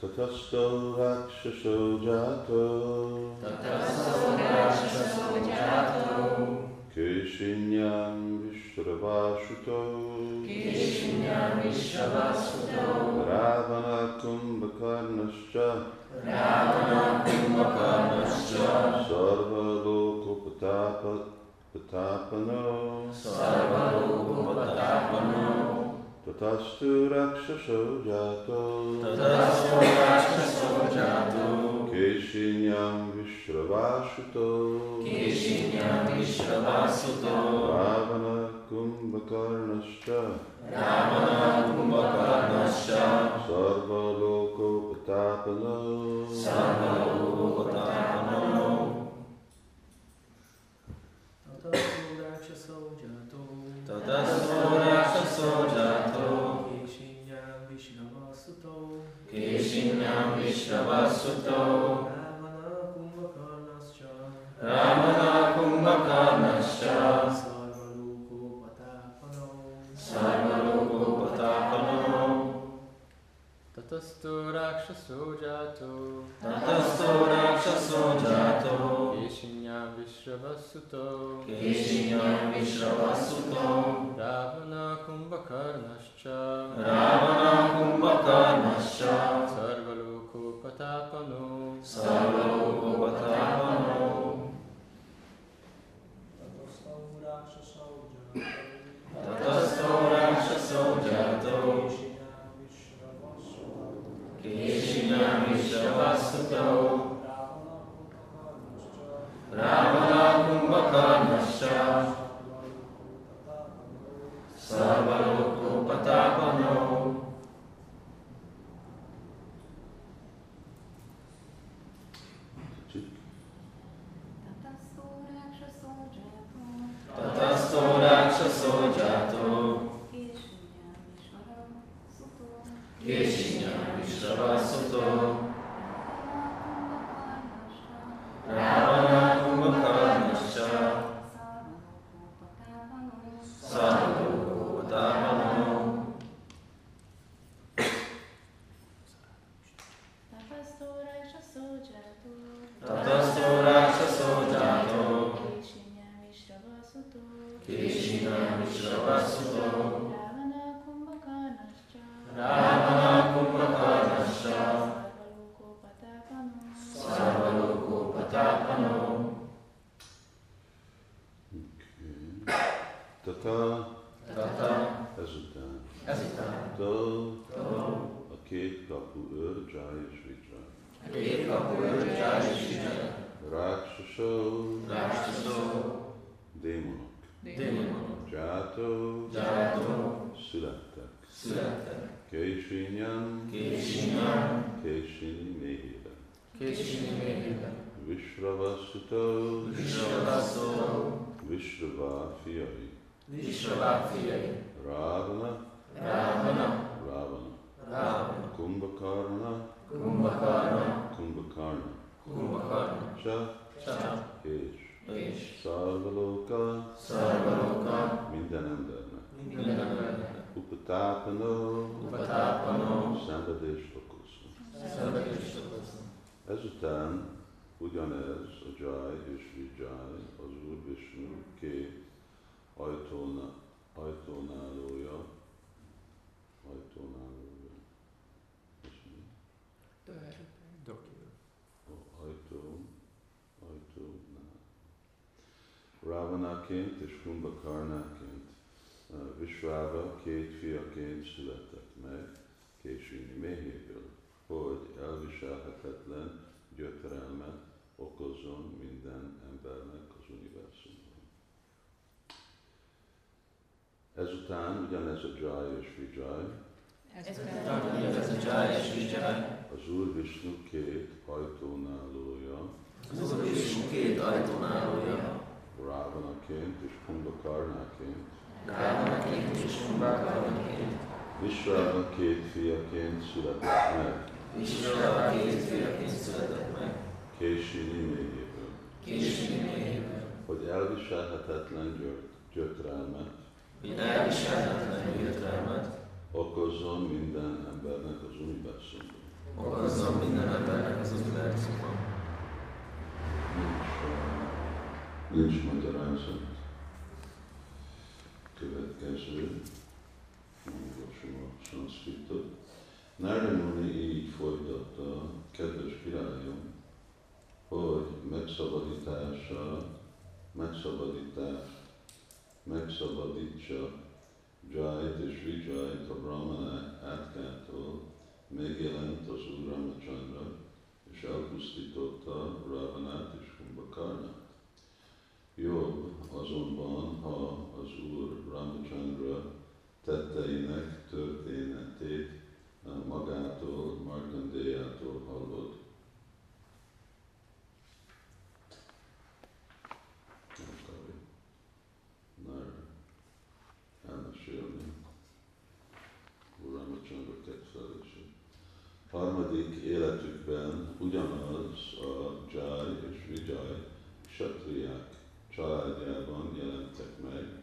Tatasto Rakshasho Jato Keshinyam Vishravasuto Ravana Kumbhakarnascha Sarva Loko Patapano Tatastu Rakshasho Jato Keshinyam Vishravasuto Ravana Kumbhakarnascha Sarva Loko Patapano Keshinyam Vishravasuto Ramana Kumbhakarnascha Sarva Loko Patapano Tatasto Rakshasho Jato Keshinyam Vishravasuto Ravana Kumbhakarnascha Sarva Loko Patapano Tatasto Rakshasho Jato Keshinyam Vishravasuto Ravana Kumbhakarnascha Sarva Loko Patapano Tatasto Rakshasho Jato Keshinyam Vishravasuto Ravana Kumbhakarnascha Sarva Loko Patapano Tatasto Rakshasho Jato Keshinyam Vishravasuto Ravana Kumbhakarnascha Sarva Loko Patapano Tata ezután a két kapu őr Jai és Vijay Rakshasho démonok Jato születtek Keshinyam Keshini méhében Vishravasuto Vishrava fiai Ravana Kumbhakarna Cha és Sarva Loka minden embernek Upatapano szenvedést okozó. Ezután ugyanez a Jai és Vijay, az Úr Vishnu két ajtónálója. Ravanaként és Kumbhakarnaként Vishrava két fiaként született meg Keshini méhéből, hogy elviselhetetlen gyötrelmet okozzon minden embernek az univerzumban. Ezután ugyanez a Jai és Vijay, az Úr Vishnu két ajtónálója, Ravanaként és Kumbhakarnaként, Vishrava két fiaként született meg, Keshini méhéből, hogy elviselhetetlen gyötrelmet okozzon minden embernek az univerzumban. okozzon minden embernek az univerzumban. Nincs magyarázat. Következő, olvasom a szanszkritot. Narada Muni így folytatta, kedves királyom, hogy megszabadítsa Jayt és Vijayt a brahmanák átkától, megjelent az Úr Ramachandra, és elpusztította Ravanát és Kumbhakarnát. Jobb azonban, ha az Úr Ramachandra tetteinek történetét magától, Markandéjától hallod. Elmesélni Úr Ramachandra kedvelését. Harmadik életükben ugyanaz a Jay és Vijay kshatriyák családjában jelentek meg,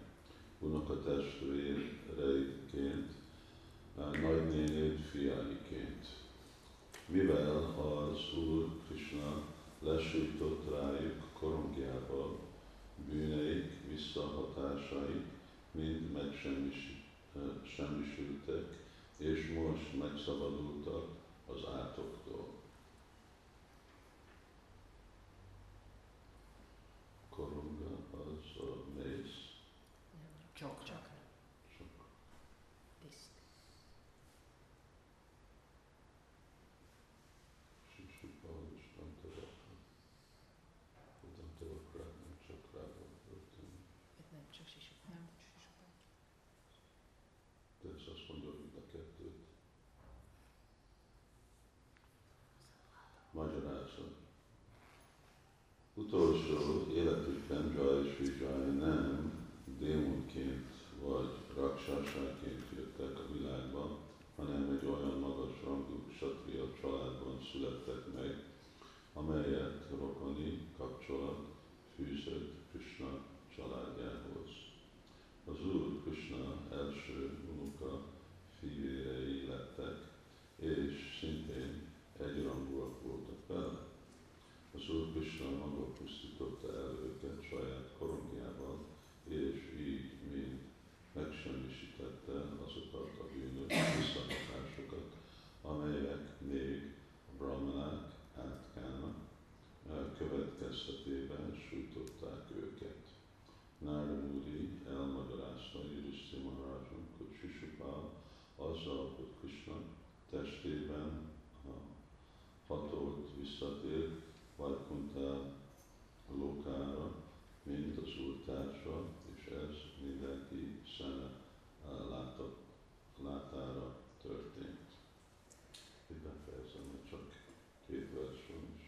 unokatestvéreiként, nagynénéd fiaiként. Mivel az Úr Krishna lesújtott rájuk korongjába, bűneik visszahatásai mind megsemmisültek, és most megszabadultak az átoktól. Koronga az a mész. Csak. Sok. Diszt. Sisupal és Tantarakra. A Tantarakra nem csak rával történik. Itt nem csak sisupál. Nem sisupál. De ez azt mondja, hogy a kettőt. Magyarázat. Utolsó életükben Jay és Vijay nem démonként vagy raksásáként jöttek a világban, hanem egy olyan magas rangú kshatriya családban születtek meg, amelyet rokoni kapcsolat fűzött Krishna családjához. Az Úr Krishna első unoka fivérei lettek, és szintén egyrangúak voltak vele. Az Úr Krishna maga pusztította el őket saját korongjával, és így mind megsemmisítette azokat a bűnös visszahatásokat, amelyek még a brahmanák átkának következtetében sújtották őket. Narada Muni elmagyarázta Yudhiszthira Maharajnak, hogy Sisupal azzal, hogy Krishna testében hatolt visszatért Vaikuntha lókára, mint az Úr társa, és ez mindenki szeme látára történt. Itt befejezem, mert csak 2 vers van is.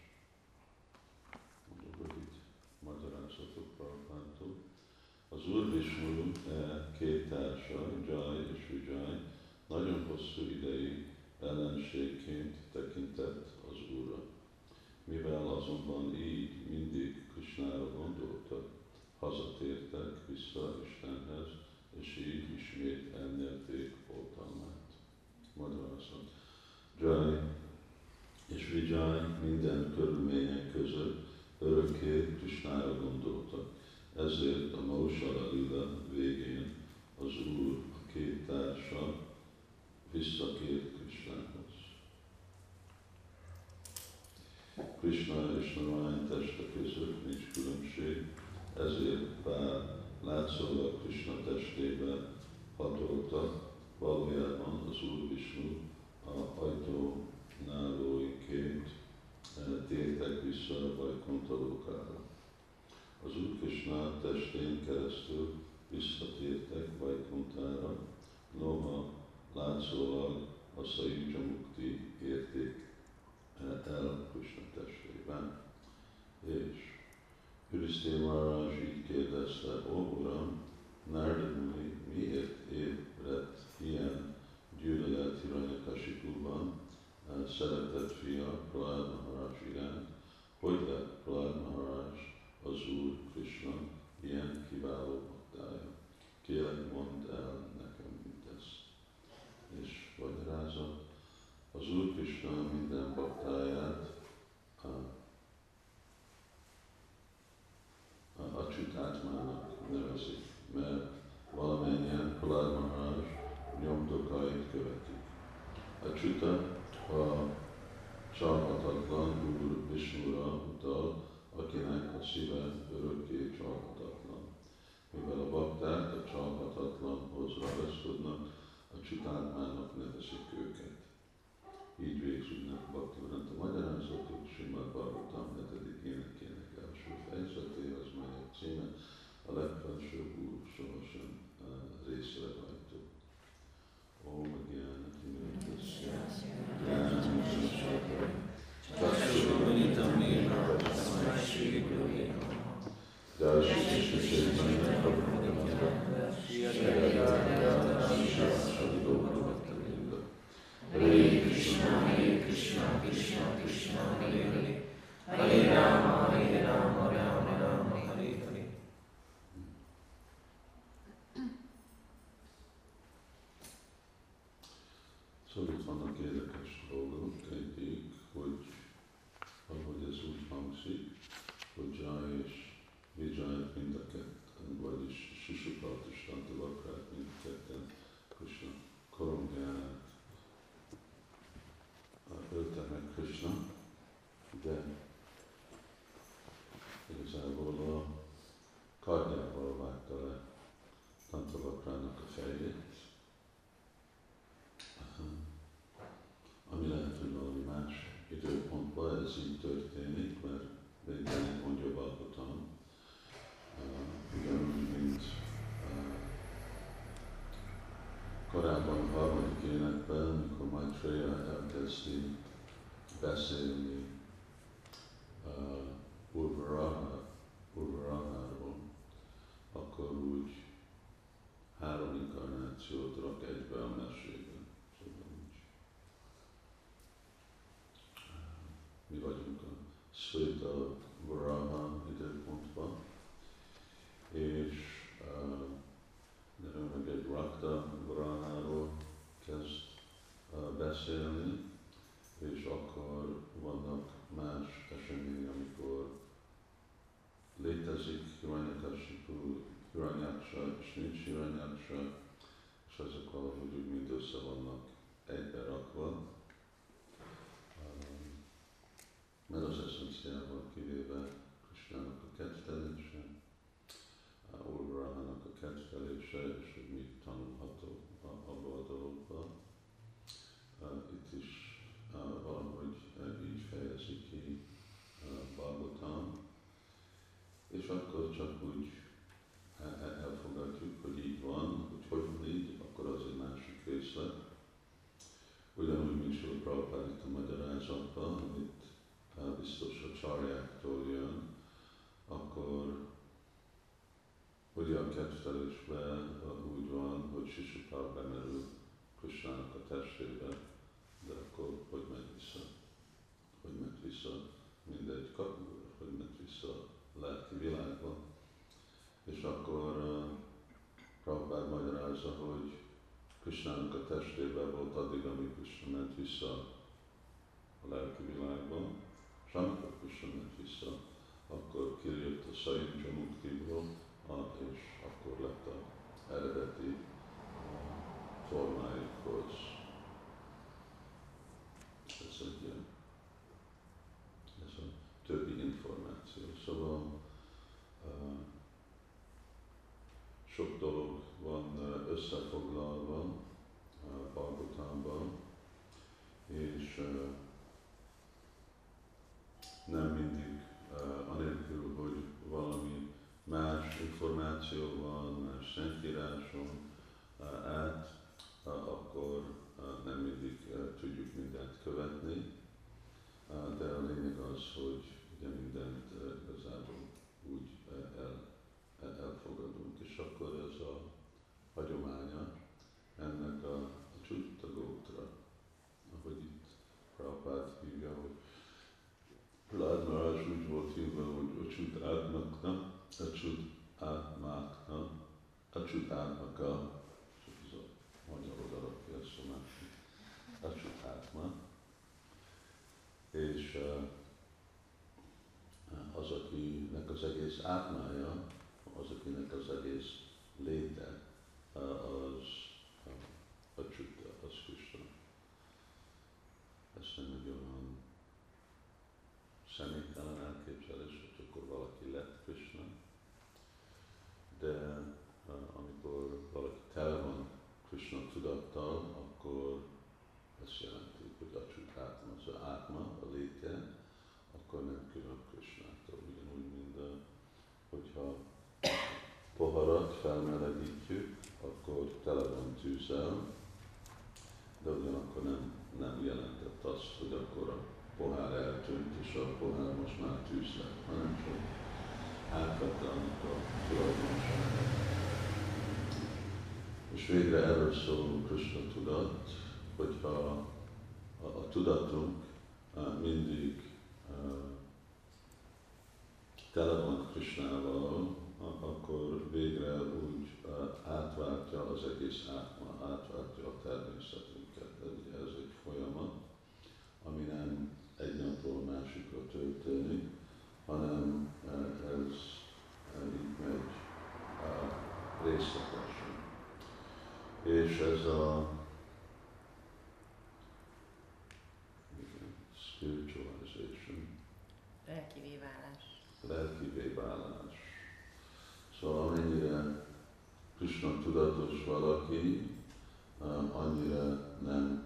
Rövid magyarázatok Prabhupádtól. Az Úr Vishnu 2 társa, Jay és Vijay, nagyon hosszú ideig ellenségként tekintett az Úrra. Mivel azonban így mindig Krishnára gondoltak, hazatértek vissza Istenhez, és így ismét elnyerték oltalmát. Magyarázat. Jay és Vijay minden körülmények között örökké Krishnára gondoltak. Ezért a Mausala Lila végén az Úr a 2 társa visszakért Krishnához. Krishna és Narayan teste között nincs különbség, ezért bár látszólag Krishna testében hatoltak, valójában az Úr Vishnu a ajtónálóiként tértek vissza Vaikuntha lókára. Az Úr Krishna testén keresztül visszatértek Vaikunthára, noha látszólag a Sajuja Mukti érték el Krishna testében. És Yudhiszthira Maharaj így kérdezte, ó Uram, Narada Muni miért ébredt ilyen gyűlölet Hiranyakashipuban szeretett fia Prahlad Maharaj iránt, hogy lett Prahlad Maharaj az Úr Krishna ilyen kiváló baktája. Kérlek, mondd el nekem mindezt. És magyarázat, az Úr Krishna minden nevezik, mert valamennyien Prahlad Maharaj nyomdokait követik. Acsuta a csalhatatlan Úr Visnura utal, akinek a szíve örökké csalhatatlan. Mivel a bakták a csalhatatlanhoz ragaszkodnak, a Csutátmának nevezik őket. Így végződnek a Bhaktivedanta magyarázatok, Srimad Bhagavatam 7. énekének első fejezetéhez, melyek címe a legfelsőbb Úr sohasem részrehajtó. Om Gyana Tinyatasya Chakshurumitam Yena Tasmai Shri Gurave Namaha. Jai Shri Krishna Chaitanya Prabhu Hare Krishna, Krishna Krishna, Hare Hare, Hare Rama, Rama Rama, Hare Hare. Szóval itt vannak érdekes dolgok, egyik, hogy ahogy ez úgy hangzik, hogy Jai és Vijay mind a ketten, vagyis Sisupát és Tantavakrát mind a ketten Krishna korongját ölte meg Krishna, de igazából a kardjával vágta le Tantavakrának a fejét, ami lehet, hogy valami más időpontban ez így történik, mert végül mondja Bhagavatam, ugyanúgy, mint korábban a harmadik énekben, amikor Maitreya elkezdi beszélni Urvaraháról, akkor úgy 3 inkarnációt rak egybe a mesében. Szóval úgy. Mi vagyunk a Sveta Varaha időpontban, és ő meg egy Rakta Varaháról kezd beszélni, és akkor vannak más események, amikor létezik Hiranyakashipu, Hiranyaksa és nincs Hiranyaksa, és ezek valahogy úgy mind össze vannak egybe rakva. Mert az eszenciával kivéve Krishnának a kedvelése, Urvarahának a kedvelése, és hogy mi tanulható abban a dologban. Itt is valahogy így fejezi ki Bhagavatam, és akkor csak úgy elfogadjuk, hogy így van, hogy van így, akkor az egy másik részlet. Ugyanúgy, mint Srila Prabhupád itt a magyarázatban, amit biztos a csarjáktól jön, akkor ugye a kedvelésben úgy van, hogy Sisupál bemerül Krishnának a testébe, de akkor hogy megy vissza? Hogy ment vissza? Mindegy, hogy ment vissza a lelki világba. És akkor Prabhupád magyarázza, hogy Krishnának a testében volt addig, amíg Krishna ment vissza a lelki világba, és amikor Krishna ment vissza, akkor kijött a Saint Jamuktiból, és akkor lett az eredeti formájukhoz. Ez egy ilyen, ez a többi információ. Szóval sok dolog van összefoglalva Bhagavatamban, és nem mindig anélkül, hogy valami más információ van, más szentíráson át, akkor nem mindig tudjuk mindent követni, de a lényeg az, hogy ugye mindent igazából úgy elfogadunk, és akkor ez a hagyománya ennek a Achyuta Gótra, ahogy itt Prabhupád hívja, hogy Prahlad Maharaj úgy volt hívva, hogy Achyutátmaka, csak ez a magyar odarakja ezt a másik, Achyutátma, és az, akinek az egész átmája, az, akinek az egész Krishna tudattal, akkor ezt jelenti, hogy Achyutátma, az átma, a létje, akkor nem külön Krishnától. Ugyanúgy, mint hogyha poharat felmelegítjük, akkor tele van tűzzel, de ugyanakkor nem jelentett azt, hogy akkor a pohár eltűnt, és a pohár most már tűz lett, hanem csak átvette annak a tulajdonságát. És végre erről szól Krishna tudat, hogyha a tudatunk mindig tele van Krishnával, akkor végre úgy átváltja az egész átma, átváltja a természetünket. De ugye ez egy folyamat, ami nem egy napról másikra történik, hanem ez így megy részletesen. És ez a spiritualization, Lelkivé válás. lelkivé válás. Szóval amennyire Krishna tudatos valaki, annyira nem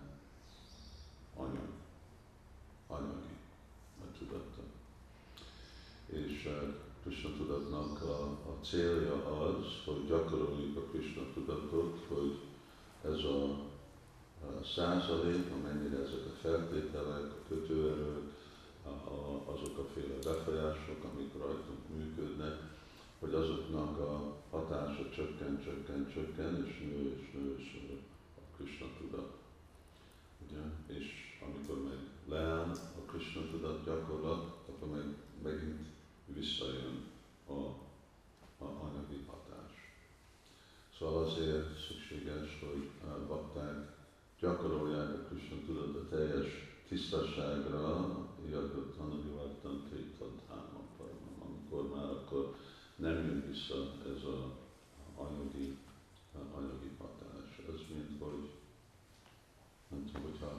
anyagi a tudata. És Krishna tudatnak a célja az, hogy gyakoroljuk a Krishna tudatot, hogy ez a százalék, amennyire ezek a feltételek, a kötőerők, azok a féle befolyások, amik rajtunk működnek, hogy azoknak a hatása csökken, és nő a Krishna tudat. Ugye? És amikor meg leáll a Krishna tudat gyakorlat, akkor megint visszajön a anyagi hatás. Szóval azért szükséges, hogy bakták gyakorolják a Krishna tudatot teljes tisztaságra, Jagat Hanadivartan Kirtadháma Paramam, amikor már akkor nem jön vissza ez az anyagi hatás. Ez mint hogy, nem tudom, hogyha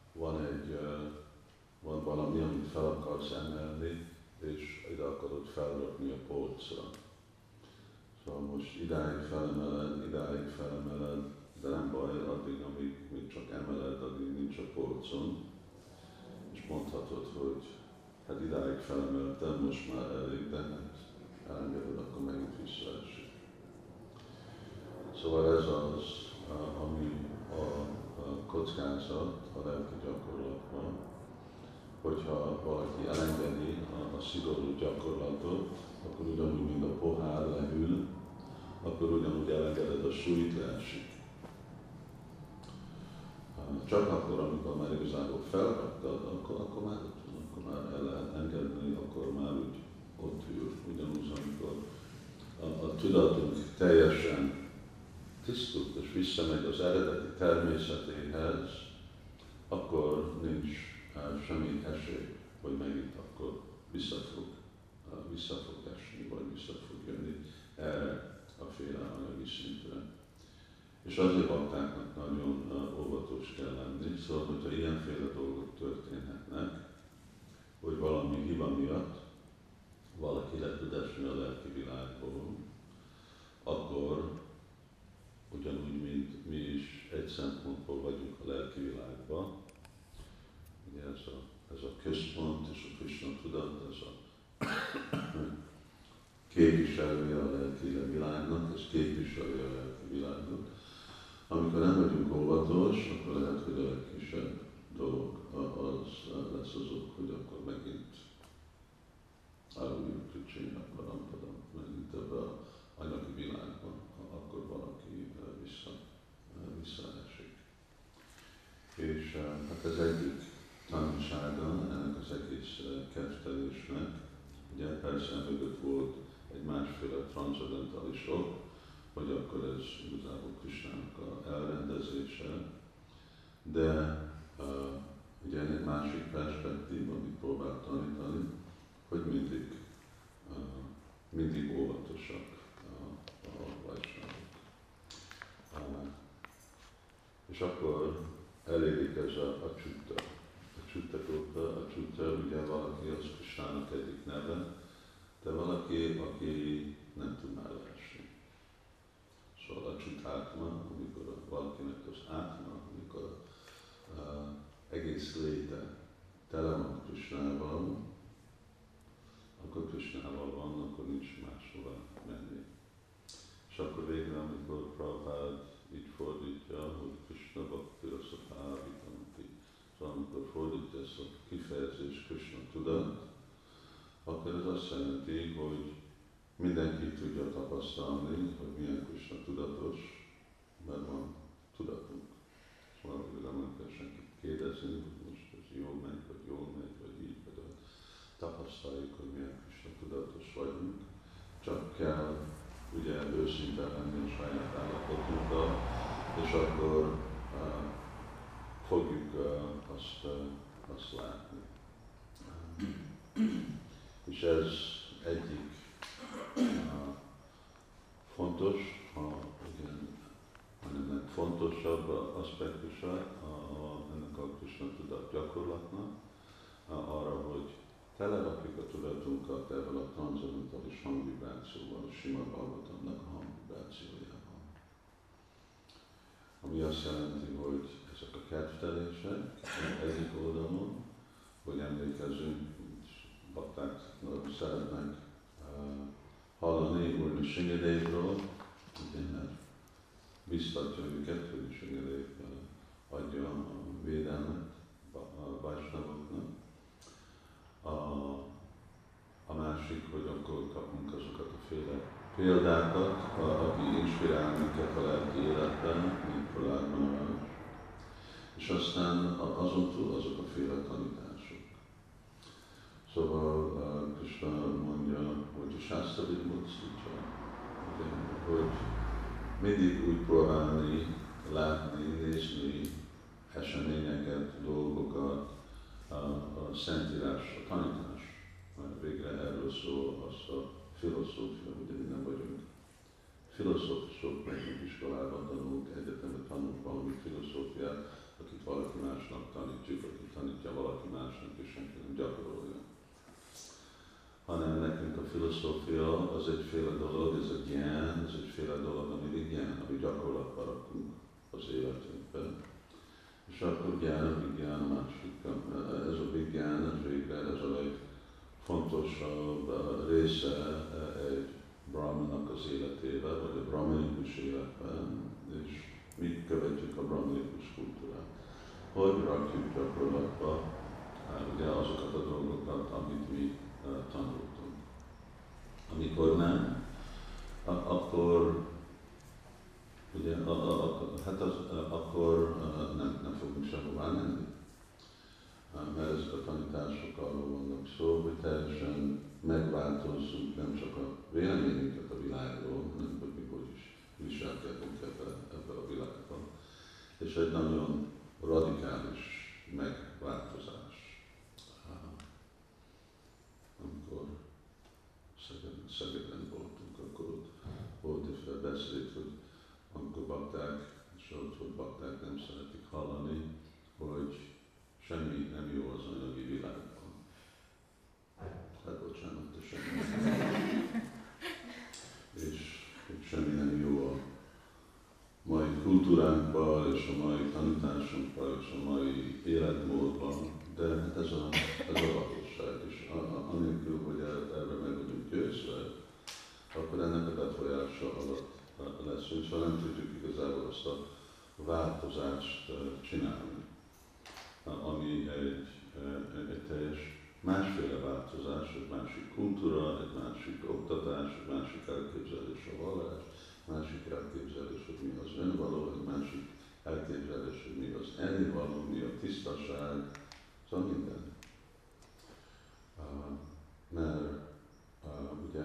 van valami, amit fel akarsz emelni, és ide akarod felrakni a polcra. Szóval most idáig felemeled, de nem baj, addig, amíg csak emeled, addig nincs a polcon, és mondhatod, hogy hát idáig felemeltem, most már elég, de hát elengeded, akkor megint visszaesik. Szóval ez az, ami a kockázat a lelki gyakorlatban, hogyha valaki elengedi a szigorú gyakorlatot, akkor ugyanúgy, mint a pohár lehűl, akkor ugyanúgy elengeded a súlyt, leesik. Csak akkor, amikor már igazából felraktad, akkor már el lehet engedni, akkor már úgy ott ül. Ugyanúgy, amikor a tudatunk teljesen tisztult és visszamegy az eredeti természetéhez, akkor nincs semmi esély, hogy megint akkor vissza fog esni, vagy vissza fog jönni erre a féle anyagi szintre. És azért baktáknak nagyon óvatos kell lenni, szóval, hogyha ilyenféle dolgok történhetnek, hogy valami hiba miatt valaki le tud esni a lelki világból, akkor ugyanúgy, mint mi is egy szempontból vagyunk a lelki világban, ugye ez a központ és a Krishna tudat, ez a képviselője a lelki világnak, ez képviseli a lelki világot. Amikor nem vagyunk óvatos, akkor lehet, hogy a legkisebb dolog az lesz azok, hogy akkor megint áruljuk Kricsének parampadam, megint ebbe az anyagi világban, akkor valaki visszaesik. És hát ez egyik tanulsága ennek az egész kettelésnek. Ugye persze mögött volt egy másféle transzendentális ok, hogy akkor ez igazából Krishnának a elrendezése, de ugye egy másik perspektív, amit próbál tanítani, hogy mindig óvatosak a vajsnávok. És akkor elérik ez a csutta. A csutta, ugye valaki az Krishnának egyik neve, de valaki, aki nem tud már leesni. Szóval a csutátma, amikor valakinek egész léte tele van Krishnával, akkor Krishnával van, akkor nincs máshova menni. És akkor végre, amikor Prabhupád így fordítja, hogy Krishna Bhakti Rasa Vitanti, szóval amikor fordítja ezt a kifejezést Krishna tudat, akkor ez azt jelenti, hogy mindenki tudja tapasztalni, hogy milyen Krishna tudatos, mert van tudatunk. Szóval nem kell senkit kérdezni, hogy most ez jól megy, vagy így, vagy ott. Tapasztaljuk, hogy milyen Krishna tudatos vagyunk. Csak kell ugye őszinte lenni a saját állapotunkkal, és akkor fogjuk azt látni. És ez egyik fontos, hanem legfontosabb aspektusa ennek a Krishna tudat gyakorlatnak, arra, hogy telerakjuk a tudatunkat ebben a transzendentális hangvibrációval, a Srimad Bhagavatamnak a hangvibrációjával. Ami azt jelenti, hogy ezek a kedvtelések egyik oldalon, hogy emlékezzünk, bakták szeretnek hallani Úr Nrsimhadevről, mert biztatja őket, hogy Nrsimhadev adja a védelmet a Vaisnavoknak. A másik, hogy akkor kapunk azokat a féle példákat, aki inspirál minket a lelki életben, mint Prahlad Maharaj. És aztán azon túl azok a féle tanítások. Szóval Krishna mondja, hogy a Shastra Vidmutszítja, hogy mindig úgy próbálni, látni, nézni eseményeket, dolgokat, a Szentírás, a tanítás. Végre erről szól azt a filozófia, ugye mi nem vagyunk filozófusok, megyünk iskolába, tanulunk, egyetemben tanulunk valami filozófiát, akit valaki másnak tanítjuk, akit tanítja valaki másnak, és senki nem gyakorolja. Hanem nekünk a filozófia az egyféle dolog, ez a gyán, ez egyféle dolog, ami vigyán, ami gyakorlatba rakunk az életünkben. És akkor gyán a másik, ez a vigyán, ez végre ez a legfontosabb része egy brahmanak az életében, vagy a brahmanikus életben, és mi követjük a brahmanikus kultúrát. Hogy rakjuk gyakorlatba ugye azokat a dolgokat, amit mi tanultunk. Amikor nem, akkor ugye, akkor nem fogunk sehová menni. Mert ezek a tanítások arról vannak szó, hogy teljesen megváltozzuk nem csak a véleményünket a világról, hanem hogy mi hogy is viselkedünk ebben a világban. És egy nagyon radikális megváltozás. Amikor Szegeden voltunk, akkor ott volt egy beszéd, hogy amikor bakták, és ott, hogy bakták nem szeretik hallani, hogy semmi nem jó az anyagi világban. Hát bocsánat, de semmi nem jó. És semmi nem jó a mai kultúránkban, és a mai tanításunkban, és a mai életmódban, de hát ez a valóság. És anélkül, hogy erre meg vagyunk győzve, akkor ennek a befolyása alatt leszünk, szóval nem tudjuk igazából azt a változást csinálni, ami egy teljes másféle változás, egy másik kultúra, egy másik oktatás, egy másik elképzelés a vallás, másik elképzelés, hogy mi az önvaló, egy másik elképzelés, hogy mi az ennivaló, mi a tisztaság, szóval minden. Mert ugye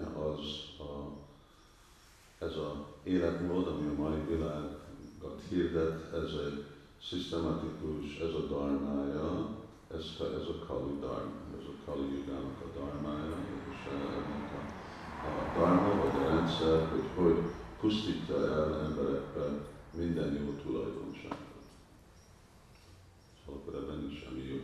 ez az életmód, ami a mai világot hirdet, ez egy szisztematikus, ez a dharmája, ez a Kali dharma, ez a Kali jugának a dharmája, és ennek a dharma, vagy a rendszer, hogy pusztítja el emberekben minden jó tulajdonságot. Szóval akkor ebben nincs semmi jó.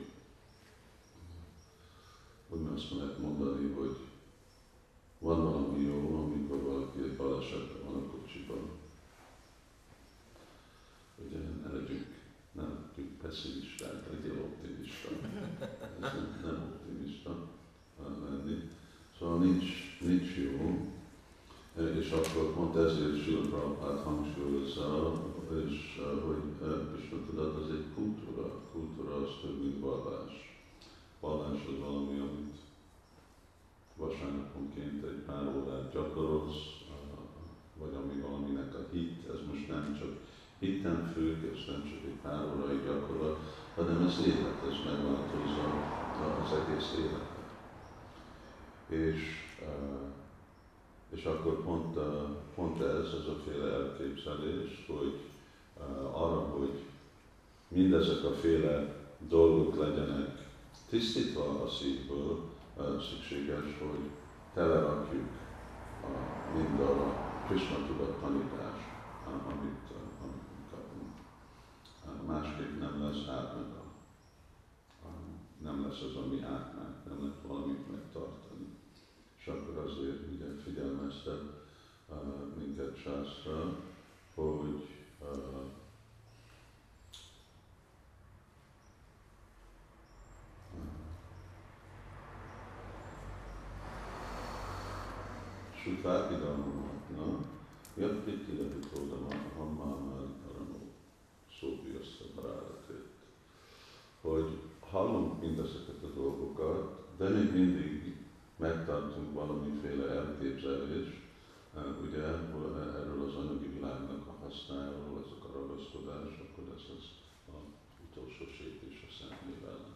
Úgy azt lehet mondani, hogy van valami jó, amikor valaki egy balesetben van a kocsiban. Ugye ne legyünk pessimisták, legyél optimista. akkor pont ezért Srila Prabhupád hangsúlyozza, és hogy Krishna tudat az egy kultúra az több, mint vallás. Vallás az valami, amit vasárnaponként egy pár órát gyakorolsz, vagy ami valaminek a hit, ez most nem csak hitten függ, ez nem csak egy pár órai gyakorlat, hanem az élet, ez megváltozza az egész életet. És akkor pont ez a féle elképzelés, hogy arra, hogy mindezek a féle dolgok legyenek tisztítva a szívből, szükséges, hogy telerakjuk mind a Krishna tudat tanítás, amit kapunk. Másképp nem lesz átmenet. Nem lesz az, ami átmenet, nem lehet valamit megtartani. És akkor azért ugye figyelmeztet minket Sászra, hogy Sutváki Dhammamatna, Jatpiti Rahitódama, Hammánál Karanó, Szóbiassza Barádatét. Hogy hallunk mindezeket a dolgokat, de még mindig megtartunk valamiféle elképzelést, ugye erről az anyagi világnak a hasznáról, ezek a ragaszkodás, akkor ez az utolsó sépés a Szentnév ellen.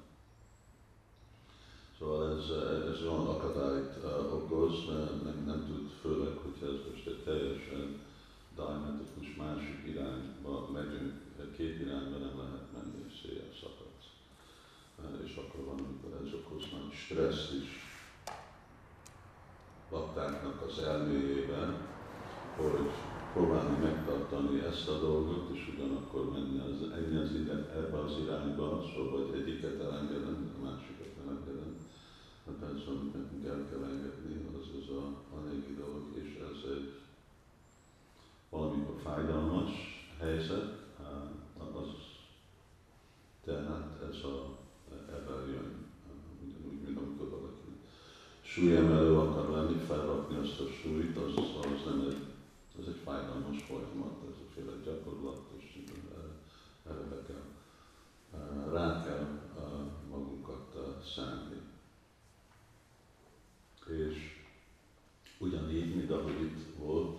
Szóval ez olyan akadályt okoz, nem tud, főleg, hogyha ez most egy teljesen diametikus másik irányba megyünk, két irányba nem lehet menni, és széjjel szakadsz. És akkor van, amikor ez okoz nagy stresszt is baktáknak az elméjében, hogy próbálni megtartani ezt a dolgot, és ugyanakkor menni ebbe az irányba, szóval hogy egyiket elengedem, a másikat elengedem. Mert persze, amit nekünk el kell engedni, az az anyagi dolog, és ez egy valamikor fájdalmas helyzet, az tehát ebben jön, ugyanúgy, mint amikor valaki súlyemelő akar lenni, felrakni azt a súlyt, az nem ez egy fájdalmas folyamat, ez a féle gyakorlat, és erre rá kell magunkat szállni. És ugyanígy, mint ahogy itt volt,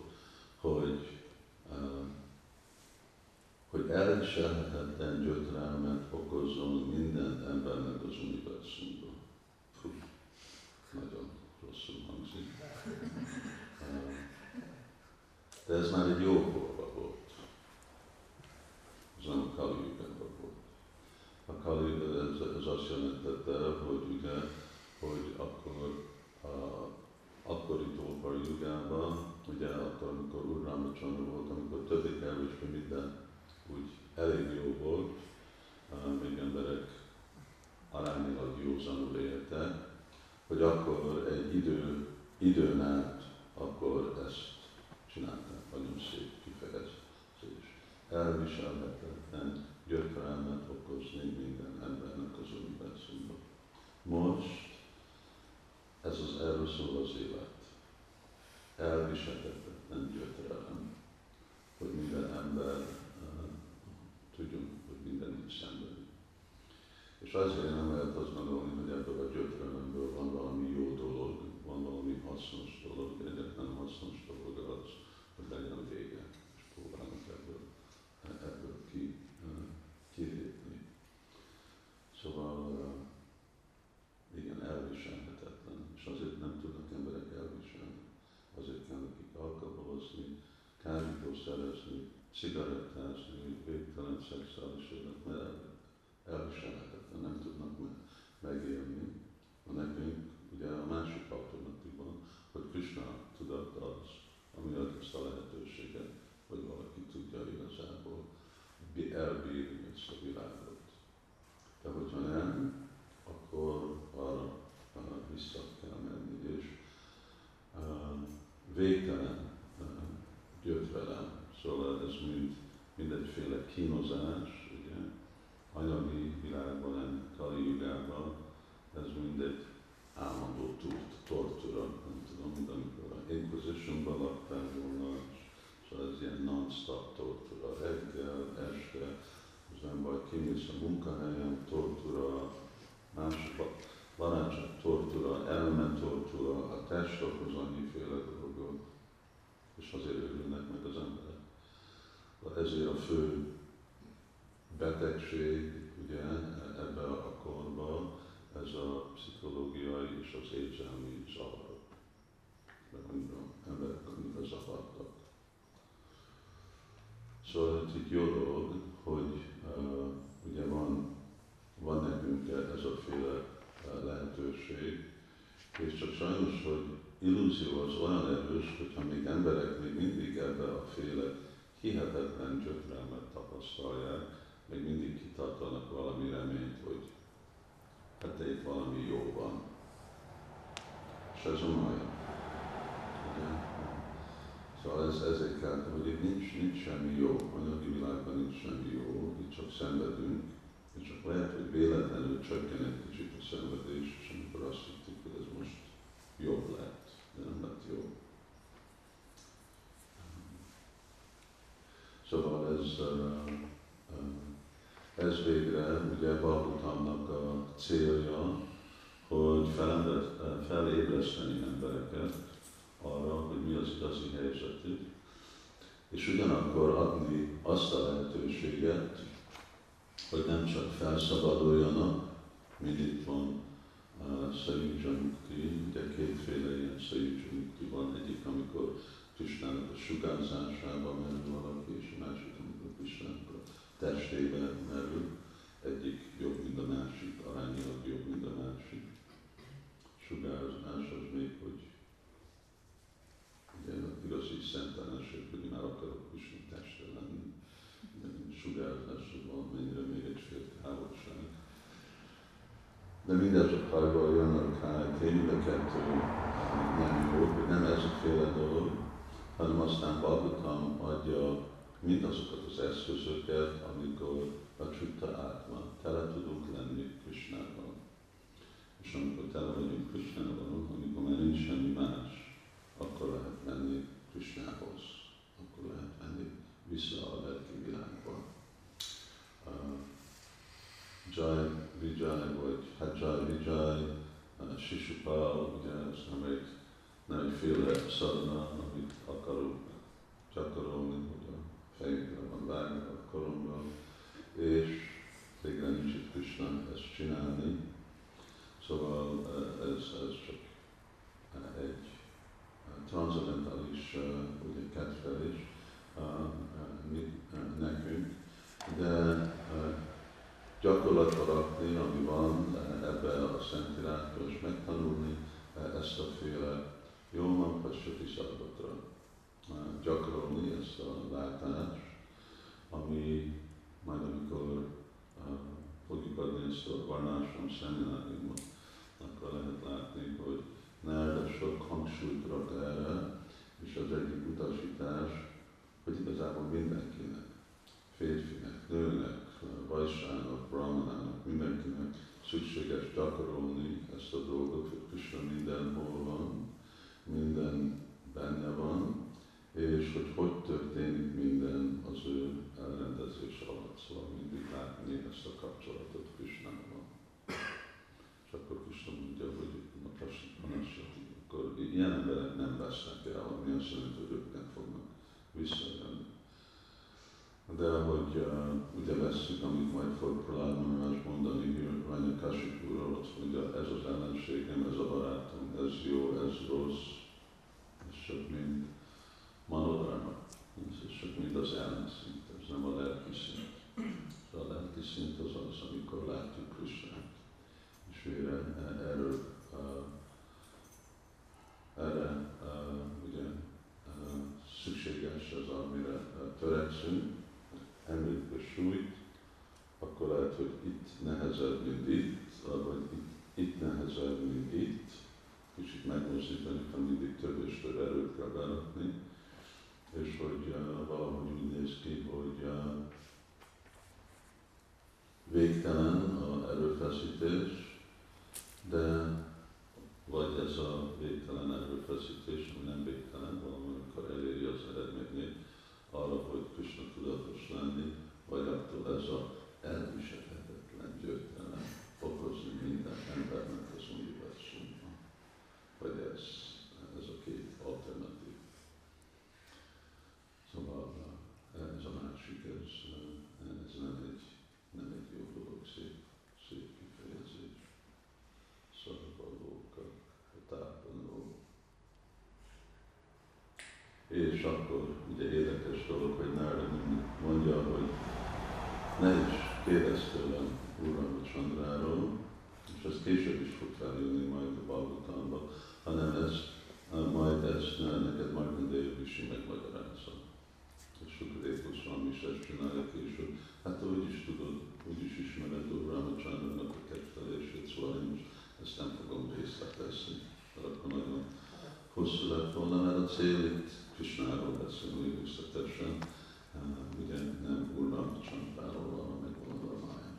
hogy elviselhetetlen gyötrelmet okozzon minden embernek az univerzumban. Nagyon rosszul hangzik. De ez már egy jó korban volt. Ez nem a Kali Jugában volt. A Kali ez azt jelentette, hogy akkori Dwapara Jugában, ugye akkor, amikor Úr Ramachandra volt, amikor többé-kevésbé minden úgy elég jó volt, még emberek arányilag józanul éltek, hogy akkor egy időn át akkor ezt csinálták. Nagyon szép kifejezés. Elviselhetetlen gyötrelmet okozni minden embernek az univerzumban. Most erről szól az élet. Elviselhetetlen gyötrelem, hogy minden ember tudjunk, hogy mindenit szenvedni. És azért nem lehet azt gondolni, hogy ebből a gyötrelemből van valami jó dolog, van valami hasznos dolog, egyetlen hasznos dolog az, hogy legyen vége, és próbálunk ebből kilépni. Szóval igen, elviselhetetlen, és azért nem tudnak emberek elviselni. Azért kell nekik alkoholozni, kábítószerezni, cigarettázni, végtelen szexuális élet, mert elviselhetetlen, nem tudnak megélni. Nekünk ugye a másik alternatívan, hogy Krishna tudat az, ami ad ezt a lehetőséget, hogy valaki tudja igazából elbírni ezt a világot. De hogyha nem, akkor arra vissza kell menni, és végtelen gyötrelem, szóval ez mind egyféle kínozás, ugye, anyagi világban, Kali Jugában, ez mind egy állandó tortúra, nem tudom, mint amikor a Inquisitionban lakták volna, hisz a munkahelyen tortúra, mások barátság tortúra, elme tortúra, a test okoz annyiféle dolgot, és azért örülnek meg az emberek. Ezért a fő betegség, ugye, ebbe a korba, ez a pszichológiai és az érzelmi zavar. Mert mondom, emberek annyira zavartak. Szóval itt jó dolog, hogy ugye van nekünk ez a féle lehetőség, és csak sajnos, hogy illúzió az olyan erős, hogyha még emberek még mindig ebbe a féle hihetetlen gyötrelmet tapasztalják, még mindig kitartanak valami reményt, hogy hát itt valami jó van. És ez a maja. Szóval ezért kell, hogy itt nincs semmi jó, anyagi világban nincs semmi jó, itt csak szenvedünk, és csak lehet, hogy véletlenül csökken egy kicsit a szenvedés, és amikor azt hittük, hogy ez most jobb lett, de nem lett jó. Szóval ez végre, ugye Bhagavatamnak a célja, hogy felébreszteni embereket arra, hogy mi az igazi helyzetük, és ugyanakkor adni azt a lehetőséget, hogy nem csak felszabaduljanak, mint itt van Sayuja Mukti, ugye kétféle ilyen Sayuja Mukti van, egyik, amikor Krisnának a sugárzásában merül valaki, és a másik, amikor Krisnának a testében merül, egyik jobb, mint a másik, arányilag jobb, mint a másik. Sugárzás az még, hogy ugye igazi szentelenség, hogy már akarok Krisna testre lenni. Sugárzás van, mennyire még egy fél távolság. De mindez a hajval jön a káj, tényleg a kettő nem jó, hogy nem ez a féle dolog, hanem aztán Bhagavatam adja mindazokat az eszközöket, amikor a csutta átma, tele tudunk lenni Krisnával. És amikor tele vagyunk Krisnával, amikor már nincs semmi más, akkor lehet menni Krisnához, akkor lehet menni vissza a lelki világba. Jai Vijay vagy Hajjai Vijay, Shishupal, ugye ez nem egyféle szadana, amit akarunk gyakorolni, hogy a fejünkre van vágva a koromban, és végre nincs itt Krishna ezt csinálni. Szóval ez csak egy transzendentális kedvelés nekünk, de gyakorlatba rakni, ami van ebbe a Szentirátba, és megtanulni ezt a féle Jóman Pasyati Szarvatra. Gyakorolni ezt a látást, ami majd amikor fogjuk adni ezt a Varnásram szemináriumot, akkor lehet látni, hogy Narada sok hangsúlyt rak erre, és az egyik utasítás, hogy igazából mindenkinek, férfinek, nőnek, vajsának, brahmanának, mindenkinek szükséges gyakorolni ezt a dolgot, hogy Krishna mindenhol van, minden benne van, és hogy történik minden az ő elrendezés alatt. Szóval mindig látni ezt a kapcsolatot Krishnával. És akkor Krishna mondja, hogy a Panasyati, akkor ilyen emberek nem vesznek el, ami azt jelenti, hogy ők nem fognak visszajönni. De hogy ugye vesszük, amit majd fog Prahlad Maharaj mondani, Hiranyakashipuról, azt mondja, ez az ellenségem, ez a barátom, ez jó, ez rossz, ez csak mind Manodharma, ez csak mind az ellenszint, ez nem a lelki szint. A lelki szint az az, amikor látjuk Krisnát, és erről ugye szükséges az, amire törekszünk, említjük a súlyt, akkor lehet, hogy itt nehezebb, mint itt, vagy itt nehezebb, mint itt, kicsit megmozdítani, ha mindig több és több erőt kell berakni, és hogy valahogy úgy néz ki, hogy végtelen az erőfeszítés, de vagy ez a végtelen erőfeszítés, ami nem végtelen, valamikor eléri az eredményét arra, hogy Krishna tudatos lenni, vagy attól ez az elviselhetetlen És akkor ugye érdekes dolog, hogy Nárada mondja, hogy ne is kérdezz tőlem Úr Ramachandráról, és ez később is fog feljönni majd a Bhagavatamban, hanem majd ezt neked Markandeya Rishi megmagyarázza. És Sukadeva Goswami is ezt csinálja később. Hát úgy is tudod, úgy is ismered Úr Ramachandrának a kettelését, szóval én most ezt nem fogom részletezni, mert akkor nagyon hosszú lett volna, mert a cél itt Krishnáról beszélni részletesen, ugye nem Úr Ramachandráról van, meg van a mája.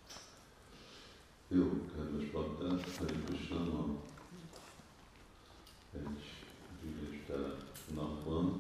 Jó, kedves bakták, Hari Krishna, ma egy gyűléstele nap van,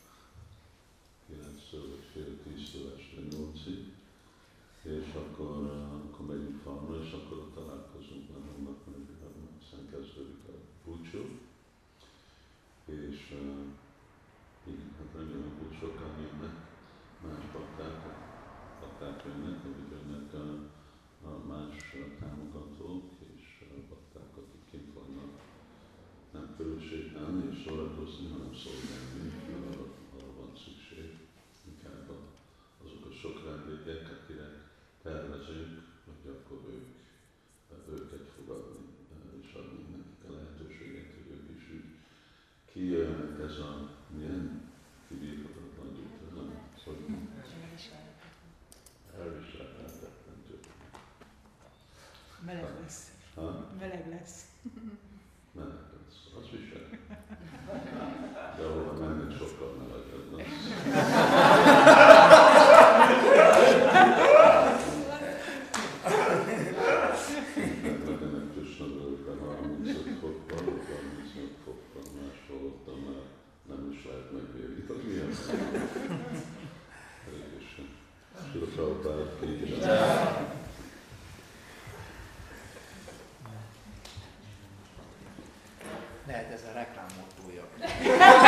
9-től vagy fél 10-től este 8-ig, és akkor megyünk falra, és akkor ott találkozunk, mert annak meg aztán kezdődik a búcsú, és igen, hát remélem, hogy sokan jönnek, más bakták jönnek, akik jönnek más támogatók, és bakták, akik kint vannak nem körülségelni és szórakozni, hanem szolgálni, arra van szükség. Inkább azok a sok vendégek, akire tervezünk, hogy akkor őket fogadni, és adni nekik a lehetőséget, hogy ők is úgy kijönnek ez a milyen kibírhatatlan gyűjtően. Elviselhetetlen tőle. Meleg lesz. Ha? Meleg lesz. Meleg lesz. Az visel. De ahova mennek, sokkal melegebb lesz. Meglegyenek Krisna-völgyben 35 fokkal, 35 fokkal máshol ottan már nem is lehet megvérítani. Milyen? Elégesen. Sila Prabhupád ki. Lehet ez a reklám mottója.